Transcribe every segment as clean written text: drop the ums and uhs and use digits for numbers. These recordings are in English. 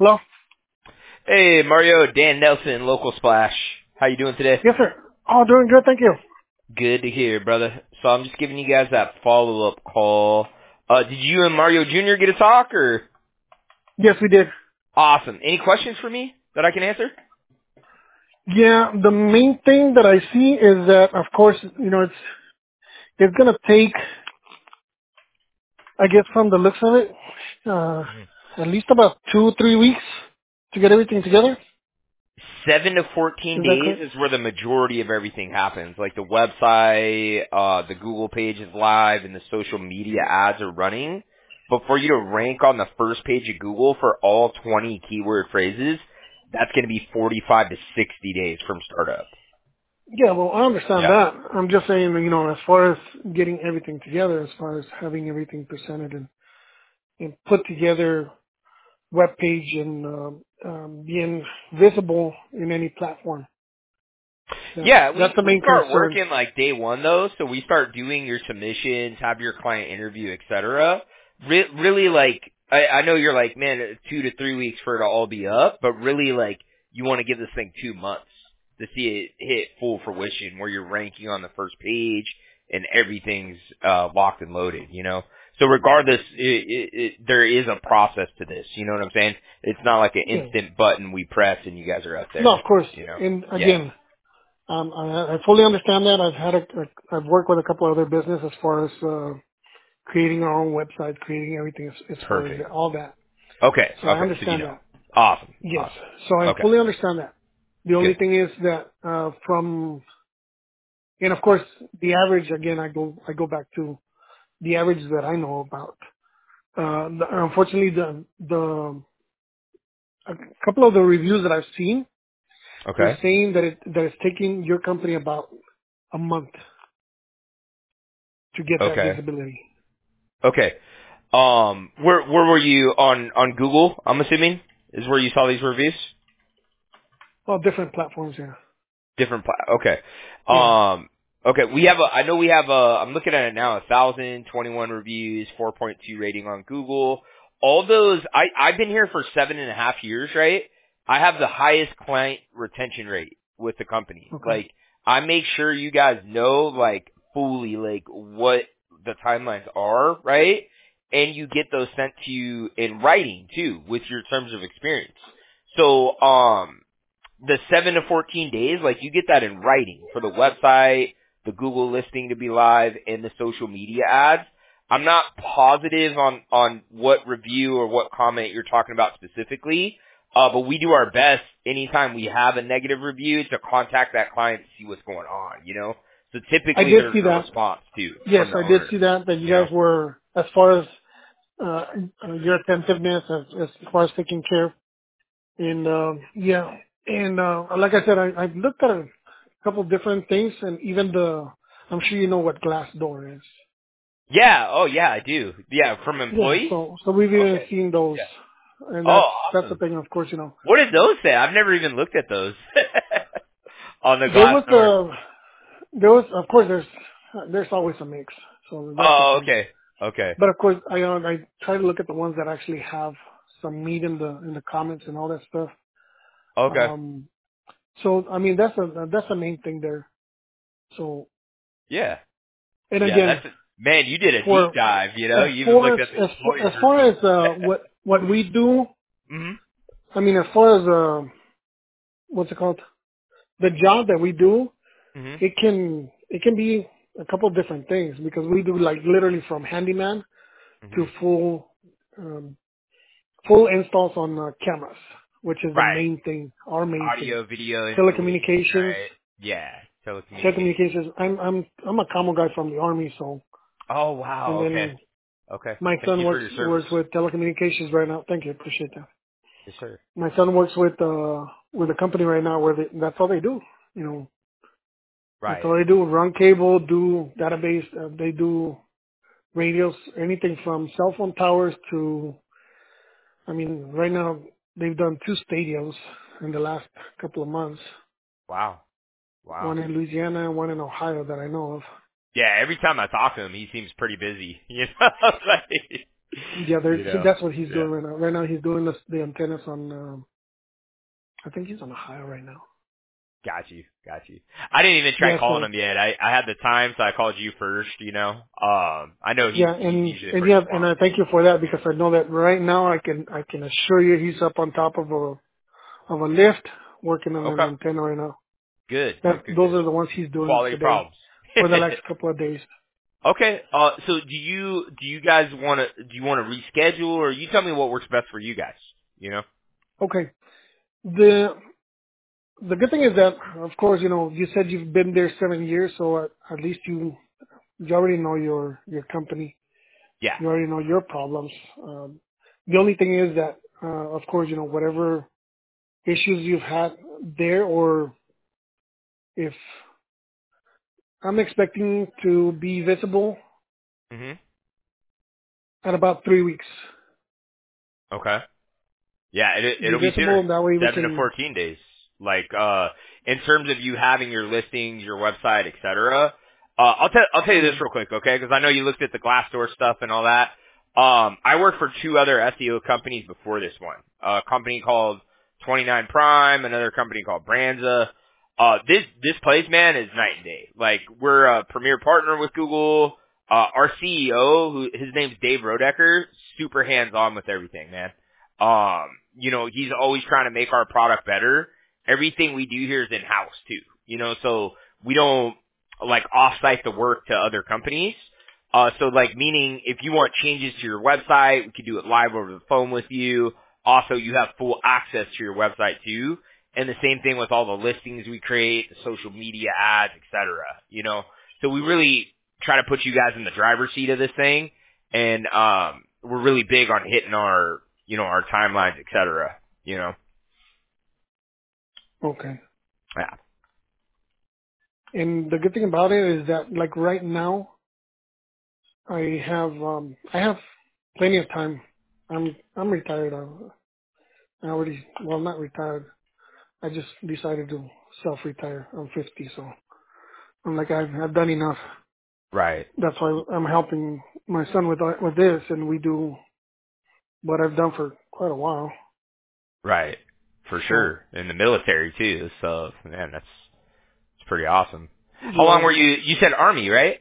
Hello? Hey, Mario, Dan Nelson, Local Splash. How you doing today? Yes, sir. Oh, doing good, thank you. Good to hear, brother. So I'm just giving you guys that follow-up call. Did you and Mario Jr. get a talk, or? Yes, we did. Awesome. Any questions for me that I can answer? Yeah, the main thing that I see is that, of course, it's gonna take, I guess from the looks of it, uh, at least about 2, 3 weeks to get everything together. 7 to 14 Is that days correct? is where the majority of everything happens. Like the website, the Google page is live, and the social media ads are running. But for you to rank on the first page of Google for all 20 keyword phrases, that's going to be 45 to 60 days from startup. Yeah, well, I understand Yeah. that. I'm just saying, as far as getting everything together, as far as having everything presented and put together web page and being visible in any platform. That's Yeah, that's the we main start concern. working like day one though, so we start doing your submissions, have your client interview, etc. Really, like I know you're like, man, 2 to 3 weeks for it to all be up, but really, like you want to give this thing 2 months to see it hit full fruition, where you're ranking on the first page and everything's locked and loaded. So regardless, there is a process to this. You know what I'm saying? It's not like an Yeah. instant button we press and you guys are up No, there. of course. And Yeah. again, I fully understand that. I've worked with a couple other businesses as far as creating our own website, creating everything as far as Perfect. all that. Okay. So I Okay. So you understand know. that. Awesome. Yes. Awesome. So I Okay. fully understand that. The only Good. thing is that and of course the average again I go back to the average that I know about. Unfortunately, the a couple of the reviews that I've seen, they're Okay. saying that it's taking your company about a month to get that Okay. visibility. Okay. Where were you on Google? I'm assuming is where you saw these reviews. Well, different platforms, yeah. Different. Okay. Yeah. Okay. We have I know we have I'm looking at it now. 1,021 reviews, 4.2 rating on Google. All those. I've been here for 7.5 years, right? I have the highest client retention rate with the company. Okay. Like, I make sure you guys know, like, fully, like, what the timelines are, right? And you get those sent to you in writing too, with your terms of experience. So, the 7 to 14 days, like you get that in writing for the website, the Google listing to be live, and the social media ads. I'm not positive on what review or what comment you're talking about specifically, but we do our best anytime we have a negative review to contact that client to see what's going on. So I typically did there's see a that. response too Yes, from the I did owner, see that you you know? guys were, as far as uh, your attentiveness, as far as taking care. And yeah, and like I said, I've looked at a couple different things, and even I'm sure you know what Glassdoor is. Yeah, oh yeah, I do. Yeah, from Yeah, employees? so we've even Okay. seen those, Yeah. and Oh, that's the awesome. thing. Of course, What did those say? I've never even looked at those on the there glass was door. of course there's always a mix, so that's the Oh, thing. okay, okay, But of course, I try to look at the ones that actually have some meat in the comments and all that stuff. okay. Um, so I mean that's the main thing there. So Yeah, and yeah. again, That's man. You did a deep for dive. as You even far looked at the as employees' far reviews. as what we do, Mhm. I mean as far as what's it called, the job that we do, Mhm. it can be a couple of different things because we do like literally from handyman to Mhm. um, full installs on cameras, which is the Right. main thing, our main thing. Audio, video installations. Telecommunications, Right. Yeah. Telecommunications. telecommunications. I'm a commo guy from the army, so Oh and wow. Okay. then Okay. my Thank son you for works your service. works with telecommunications right now. Thank you, appreciate that. Yes, sir. My son works with a company right now where that's all they do. You know, that's Right. all they do. Run cable, do database. They do radios, anything from cell phone towers to. I mean, right now they've done 2 stadiums in the last couple of months. Wow. Wow. One in Louisiana and one in Ohio that I know of. Yeah. Every time I talk to him, he seems pretty busy. Like, Yeah, You know? that's what he's Yeah. doing right now. Right now he's doing the antennas on. I think he's on Ohio right now. Got you. Got you. I didn't even try Yeah. calling So him yet. I had the time, so I called you first, you know. I know yeah, he's and usually and pretty yeah, and swamped. I thank you for that because I know that right now I can assure you he's up on top of a lift working on an Okay. antenna right now. Good, That good, good, those good. are the ones he's doing Quality today problems. for the next couple of days. Okay. So do you guys do you want to reschedule, or you tell me what works best for you guys? You know? Okay. The good thing is that, of course, you said you've been there 7 years, so at least you already know your company. Yeah. You already know your problems. The only thing is that, of course, whatever issues you've had there, or if I'm expecting to be visible Mhm. at about 3 weeks. Okay. Yeah, Be it'll be visible, sooner. and that way we 7 to can. 14 days. Like in terms of you having your listings, your website, etc. I'll tell you this Yeah. real quick, okay? Because I know you looked at the Glassdoor stuff and all that. I worked for two other SEO companies before this one. A company called 29 Prime, another company called Branza. This place, man, is night and day. Like we're a premier partner with Google. Our CEO, who his name's Dave Rodecker, super hands on with everything, man. He's always trying to make our product better. Everything we do here is in house too. So we don't like offsite the work to other companies. So like meaning if you want changes to your website, we could do it live over the phone with you. Also, you have full access to your website too. And the same thing with all the listings we create, the social media ads, etc. So we really try to put you guys in the driver's seat of this thing. And, we're really big on hitting our timelines, etc. You know? Okay. Yeah. And the good thing about it is that, like right now, I have plenty of time. I'm retired. I already, well, not retired. I just decided to self-retire. I'm 50, so I'm like I've done enough. Right. That's why I'm helping my son with this, and we do what I've done for quite a while. Right. For So sure. In the military too. So, man, it's pretty awesome. How long yeah, were you said Army, right?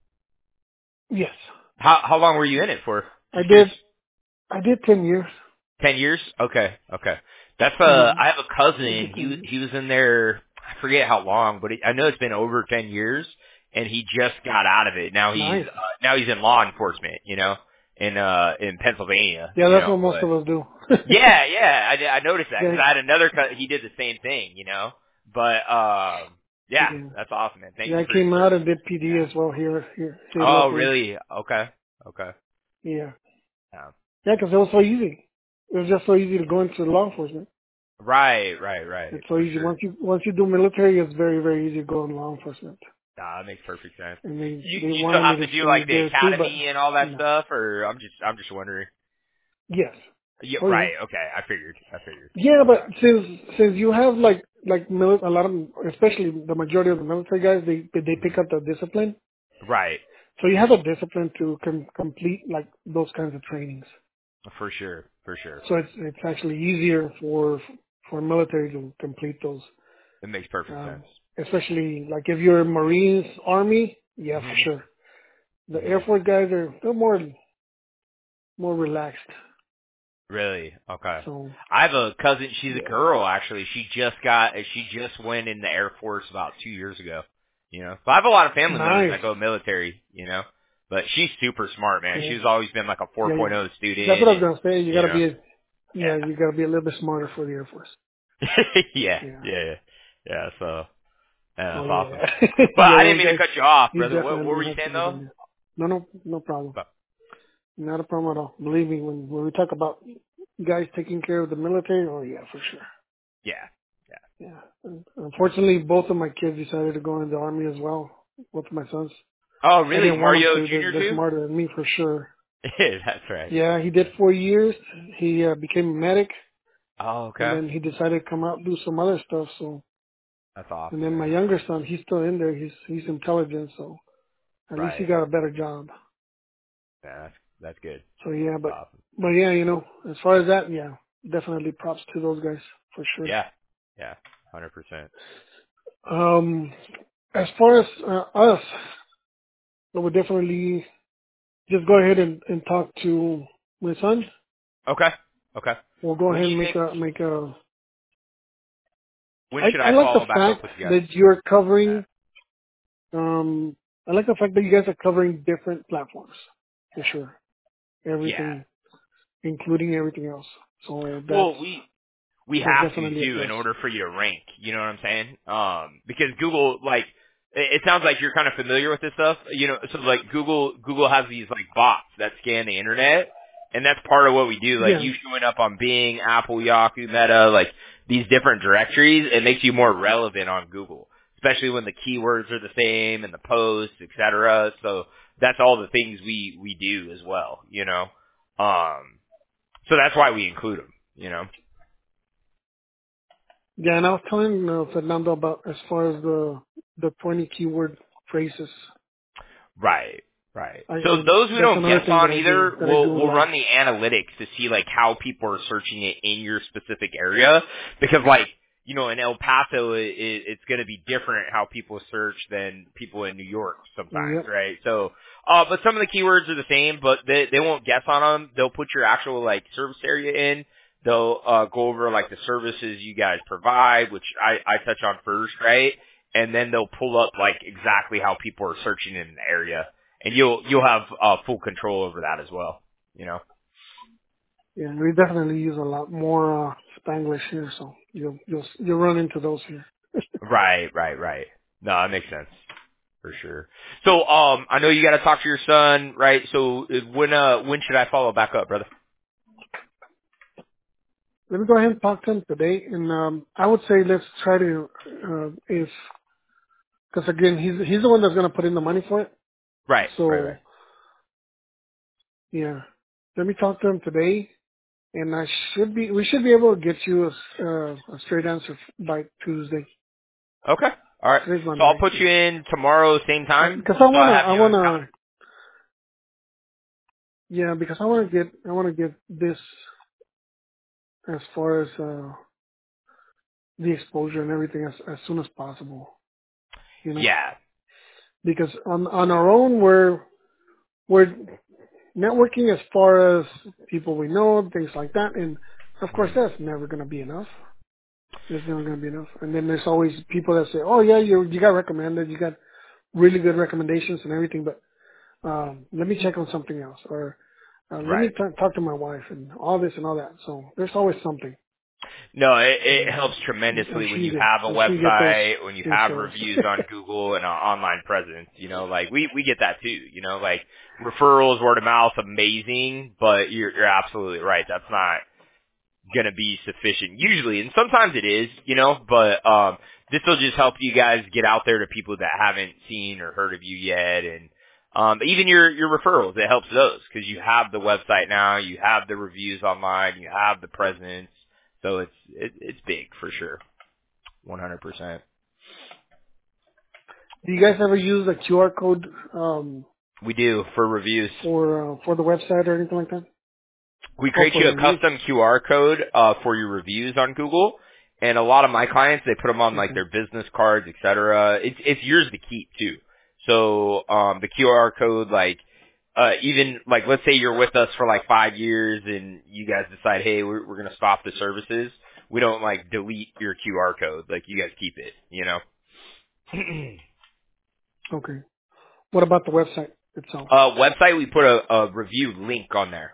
yes, How long were you in it for? I Just curious. did. I did 10 years. 10 years? Okay, okay. That's Yeah, I have a I did cousin. 10 years. He was in there. I forget how long, but I know it's been over 10 years, and he just got out of it. Nice. Now he's in law enforcement. In Pennsylvania. Yeah, that's what most But of us do. yeah, I noticed that yeah, because I had another cousin. He did the same thing. But yeah, yeah, that's awesome, man. Thank yeah. you I for your came out service. and did PD Yeah. as well here Oh, locally. really? Okay. Okay. Yeah, Yeah. yeah, because it was so easy. It was just so easy to go into law enforcement. Right. It's so For easy. sure. Once you do military, it's very, very easy to go in law enforcement. Nah, that makes perfect sense. And You they you still wanted me have to to do stay like the there too, but academy and all that no. stuff, or I'm just wondering. Yes. Yeah, Oh yeah. right. Okay, I figured. Yeah, Okay. but since you have a lot of, especially the majority of the military guys, they pick Mhm. up the discipline. Right. So you have a discipline to complete like those kinds of trainings. For sure. For sure. So it's actually easier for military to complete those. It makes perfect sense. Especially like if you're Marines, Army, yeah, for Mhm. sure. The Air Mhm. Force guys they're more relaxed. Really? Okay. So I have a cousin. She's a yeah, girl, actually. She just went in the Air Force about 2 years ago. So I have a lot of family members nice. that go military. But she's super smart, man. Yeah, She's always been like a yeah. 4.0 That's what student, I was and gonna say. You you gotta know, be yeah. you gotta be a little bit smarter for the Air Force. yeah, Yeah. yeah, yeah. So yeah, Oh that's yeah. awesome. But Yeah, I didn't those mean to guys. cut you off, You brother. What were definitely you have to saying get though? in there. No problem. But Not a problem at all. Believe me, when we talk about guys taking care of the military, oh yeah, for sure. yeah, yeah. Yeah. Unfortunately, both of my kids decided to go in the army as well. Both of my sons. Oh, I really? didn't want them Mario to. Junior They're too? smarter than me for sure. That's right. Yeah, he did 4 years. He became a medic, Oh, and okay. then he decided to come out and do some other stuff. So, That's and awesome, then my man. younger son, he's still in there. He's intelligent, so at least he Right. got a better job. Yeah, That's good. So yeah, Awesome. but yeah, as far as that, yeah, definitely props to those guys for sure. Yeah. Yeah. 100%. Um, as far as us, I would definitely just go ahead and talk to my son. Okay. Okay. We'll go When ahead do and you make think? a. When should I I like the follow back up fact with you guys? that you're Yeah. covering. I like the fact that you guys are covering different platforms for sure. Yeah. Everything, including everything else. So Well, we that's have to definitely a too in plus. order for you to rank. You know what I'm saying? Because Google, like, it sounds like you're kind of familiar with this stuff. So like Google has these like bots that scan the internet, and that's part of what we do. Like Yeah, you showing up on Bing, Apple, Yahoo, Meta, like these different directories, it makes you more relevant on Google, especially when the keywords are the same and the posts, etc. So that's all the things we do as well. So that's why we include them. yeah. And I was telling Fernando about as far as the 20 keyword phrases. Right, right. So I those we that's don't another guess thing on either. that I do a We'll lot. run the analytics to see like how people are searching it in your specific area because like in El Paso it's going to be different how people search than people in New York sometimes, Yep. right? So, but some of the keywords are the same, but they won't guess on them. They'll put your actual like service area in. They'll go over like the services you guys provide, which I touch on first, right? And then they'll pull up like exactly how people are searching in an area, and you'll have full control over that as well. Yeah, we definitely use a lot more Spanglish here, so you'll run into those here. Right, right, right. No, that makes sense for sure. So, I know you got to talk to your son, right? So, when should I follow back up, brother? Let me go ahead and talk to him today, and I would say let's try to if because again he's the one that's going to put in the money for it. Right, right, right. So yeah, let me talk to him today, and we should be able to get you a straight answer by Tuesday. Okay, all right. Today's So Monday, I'll right? put you Yeah. in tomorrow, same time. Because So I have I you on wanna, calendar. yeah, because I wanna get this as far as the exposure and everything as soon as possible. Yeah. Because on our own we're networking as far as people we know, things like that, and of course Mhm. that's never gonna be enough. It's never gonna be enough. And then there's always people that say, oh yeah, you got recommended, you got really good recommendations and everything, but let me check on something else, or let me Right. talk to my wife and all this and all that. So there's always something, No, it and helps tremendously when you have a I'm sure you get those website, when you have referrals. reviews on Google and an online presence. Like we get that too. Like referrals, word of mouth, amazing. But you're absolutely right. That's not gonna be sufficient usually, and sometimes it is. But this will just help you guys get out there to people that haven't seen or heard of you yet, and even your referrals. It helps those because you have the website now, you have the reviews online, you have the presence. So it's big for sure, 100%. Do you guys ever use a QR code We do for reviews. for the website or anything like that? We Oh, create for you the a reviews. custom QR code for your reviews on Google, and a lot of my clients they put them on like Okay. their business cards, etc. It's yours to keep too. So the QR code, like even like let's say you're with us for like 5 years, and you guys decide, hey, we're gonna stop the services. We don't like delete your QR code. Like you guys keep it. Okay. What about the website itself? Website, we put a review link on there.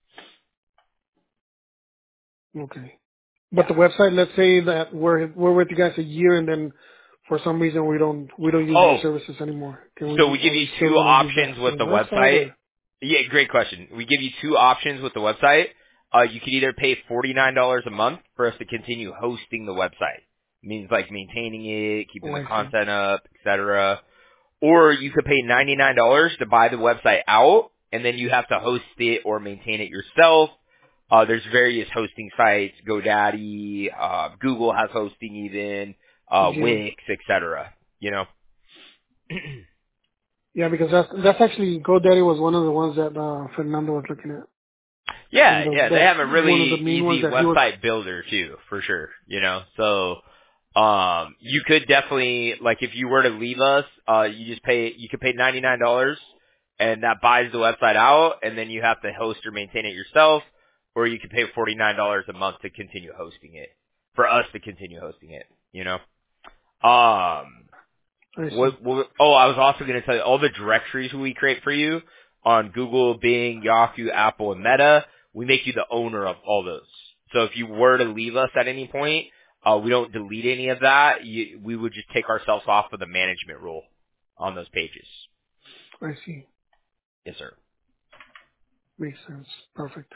Okay. But Yeah. the website, let's say that we're with you guys a year, and then for some reason we don't use your Oh, services anymore. so we Are give you we still two going to use that options with same the website website. or? Yeah, great question. We give you two options with the website. You can either pay $49 a month for us to continue hosting the website. It means like maintaining it, keeping Oh, the I see. content up, etc. Or you could pay $99 to buy the website out, and then you have to host it or maintain it yourself. There's various hosting sites, GoDaddy, Google has hosting even, Yeah. Wix, etc. You know. Yeah, because that's actually GoDaddy was one of the ones that Fernando was looking at, and Yeah, yeah, they have a one of really the main ones easy that he was. website builder too, for sure. So you could definitely, like, if you were to leave us, you could pay $99, and that buys the website out, and then you have to host or maintain it yourself, or you could pay $49 a month to continue hosting it, for us to continue hosting it. Um, I see. I was also going to tell you, all the directories we create for you on Google, Bing, Yahoo, Apple, and Meta, we make you the owner of all those. So if you were to leave us at any point, we don't delete any of that. We would just take ourselves off of the management role on those pages. I see. Yes, sir. Makes sense. Perfect.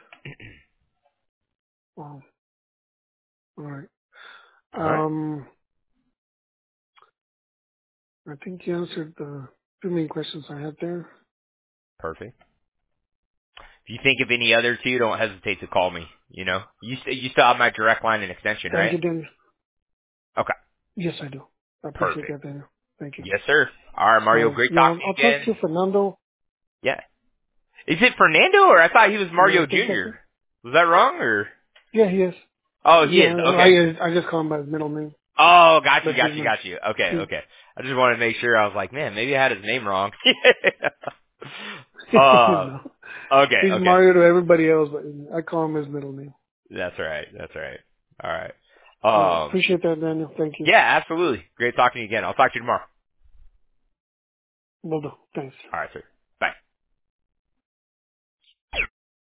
Wow. All right. All right. I think you answered the two main questions I had there. Perfect. If you think of any other two, don't hesitate to call me. You still have my direct line and extension, Thank right? you, Daniel. Okay. Yes, I do. I appreciate Perfect. that, Daniel. Thank you. Yes, sir. All right, Mario. So Great yeah, talking to I'll you talk again. to Fernando. Yeah. Is it Fernando, or I thought he was No, I Mario think Jr.? Was that wrong, or? yeah, he is. Oh, he Yeah, is. Okay. I just call him by his middle name, Oh, but he's not. got you. Okay, He's, okay. I just wanted to make sure. I was like, man, maybe I had his name wrong. uh, no, okay, he's okay. Mario to everybody else, but I call him his middle name. That's all right. That's all right. All right. Appreciate that, Daniel. Thank you. Yeah, absolutely. Great talking to you again. I'll talk to you tomorrow. Will do. Thanks. All right, sir.